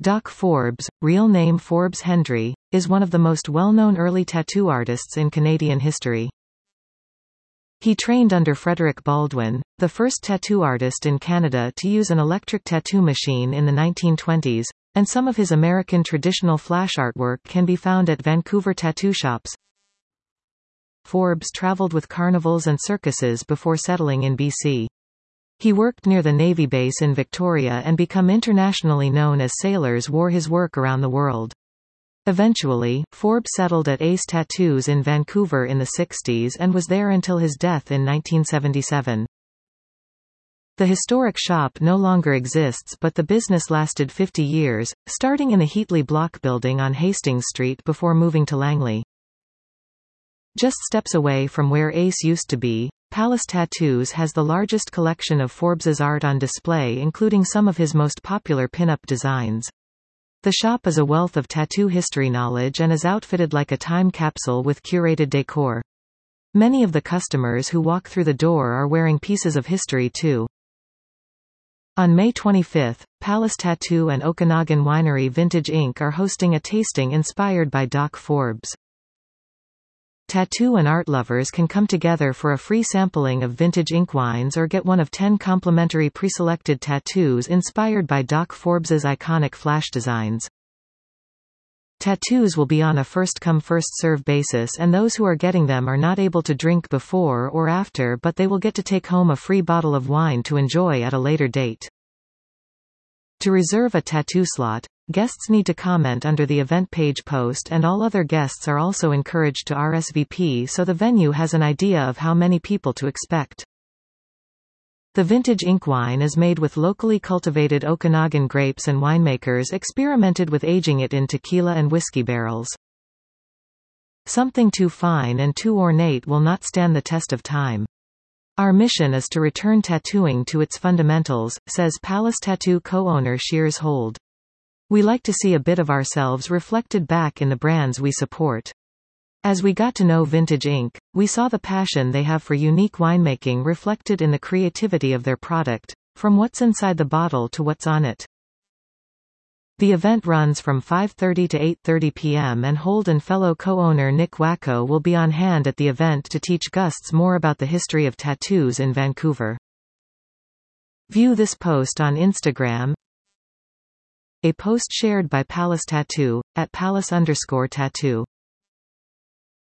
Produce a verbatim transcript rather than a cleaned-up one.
Doc Forbes, real name Forbes Hendry, is one of the most well-known early tattoo artists in Canadian history. He trained under Frederick Baldwin, the first tattoo artist in Canada to use an electric tattoo machine in the nineteen twenties, and some of his American traditional flash artwork can be found at Vancouver tattoo shops. Forbes traveled with carnivals and circuses before settling in B C. He worked near the Navy base in Victoria and became internationally known as sailors wore his work around the world. Eventually, Forbes settled at Ace Tattoos in Vancouver in the sixties and was there until his death in nineteen seventy-seven. The historic shop no longer exists, but the business lasted fifty years, starting in the Heatley Block building on Hastings Street before moving to Langley. Just steps away from where Ace used to be, Palace Tattoos has the largest collection of Forbes's art on display, including some of his most popular pin-up designs. The shop is a wealth of tattoo history knowledge and is outfitted like a time capsule with curated decor. Many of the customers who walk through the door are wearing pieces of history too. On May twenty-fifth, Palace Tattoo and Okanagan winery Vintage Incorporated are hosting a tasting inspired by Doc Forbes. Tattoo and art lovers can come together for a free sampling of Vintage Incorporated wines or get one of ten complimentary pre-selected tattoos inspired by Doc Forbes's iconic flash designs. Tattoos will be on a first-come first-serve basis, and those who are getting them are not able to drink before or after, but they will get to take home a free bottle of wine to enjoy at a later date. To reserve a tattoo slot, guests need to comment under the event page post, and all other guests are also encouraged to R S V P so the venue has an idea of how many people to expect. The Vintage Incorporated wine is made with locally cultivated Okanagan grapes, and winemakers experimented with aging it in tequila and whiskey barrels. Something too fine and too ornate will not stand the test of time. Our mission is to return tattooing to its fundamentals, says Palace Tattoo co-owner Shears Hold. We like to see a bit of ourselves reflected back in the brands we support. As we got to know Vintage Incorporated, we saw the passion they have for unique winemaking reflected in the creativity of their product, from what's inside the bottle to what's on it. The event runs from five thirty to eight thirty p m and Hold and fellow co-owner Nick Wacko will be on hand at the event to teach guests more about the history of tattoos in Vancouver. View this post on Instagram. A post shared by Palace Tattoo, at palace underscore tattoo.